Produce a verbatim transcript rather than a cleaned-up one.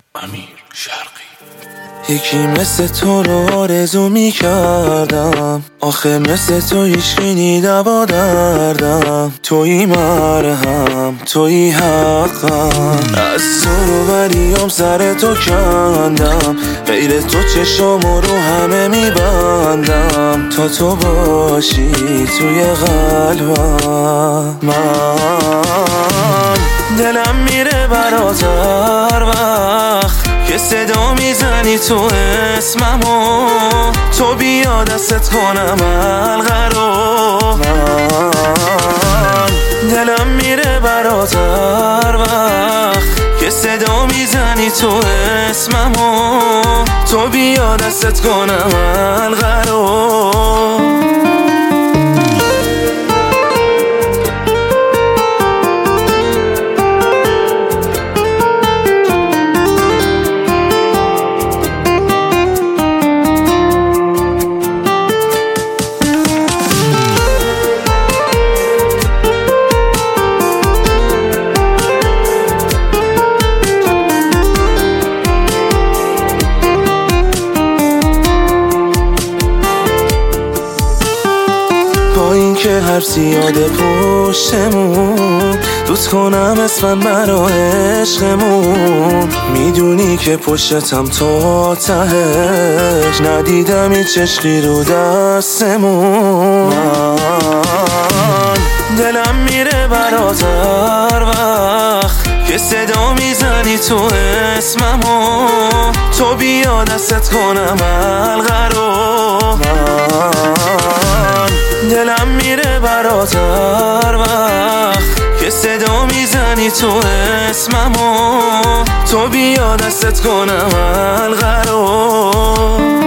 امیر شرقی. یکی مثل تو رو آرزو می کردم، آخه مثل تو هیچکی دوا دردم. تویی مرهم، تویی حقم، از تو بریام سر تو کندم. غیر تو چشامو رو همه می بندم، تا تو باشی توی قلبم. من دلم میره برات هر وقت که صدا میزنی تو اسممو، تو بیا دستت کنم حلقه رو. من دلم میره برات هر وقت که صدا میزنی تو اسممو، تو بیا دستت کنم حلقه رو. با این که هر زیاد پشتمون، دوست کنم اسمن برا عشقمون. میدونی که پشتم تا تهش، ندیدم هیچ عشقی رو دستمون. من دلم میره برات هر وقت که صدا میزنی تو اسممو، تو بیا دستت کنم حلقه رو. من دلم میره برات هر وقت که صدا میزنی تو اسممو، تو بیا دستت کنم حلقه رو.